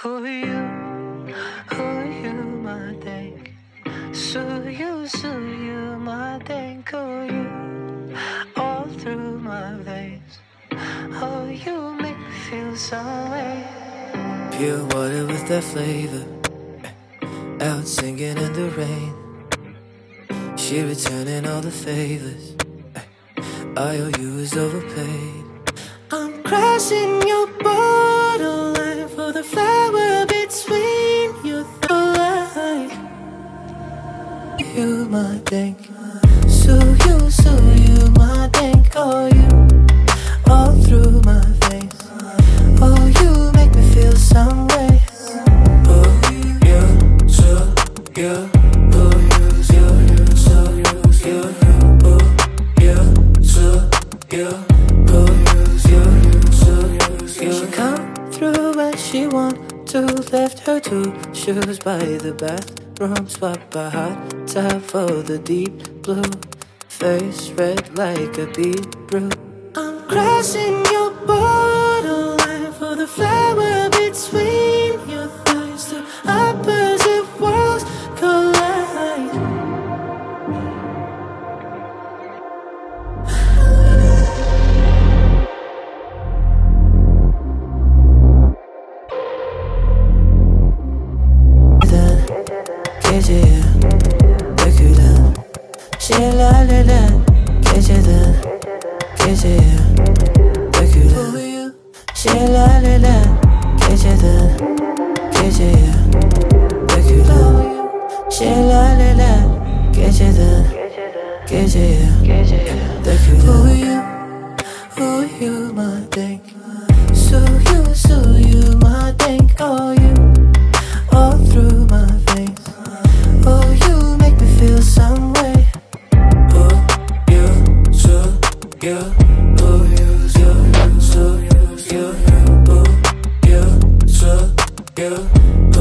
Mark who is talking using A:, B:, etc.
A: Who are you, my thing? So you, my thing. Who are you, all through my veins. Oh, you make me feel some way.
B: Pure water with that flavor, out singing in the rain. She returning all the favors, I owe you is overpaid. I'm crashing your borderline for the flower between your thighs. You my thing, so you my thing. Oh, you all through my veins. Oh, you make me feel some way. Oh, you, so you. She come through when she want to. Left her two shoes by the bathroom. Swap a hot tub for the deep blue. Face red like a beetroot. I'm crashing your borderline for the flower between your thighs. The opposite worlds collide. Geceyi dökülen şelaleler. Geceden geceye dökülen şelaleler. Geceden geceye dökülen şelaleler. Geceden geceye dökülen. Who you my thing? So you my thing. Oh, you all through my veins. Oh, you make me feel some way. Oh, you, so you. Oh, you, so you. Oh, you, so you.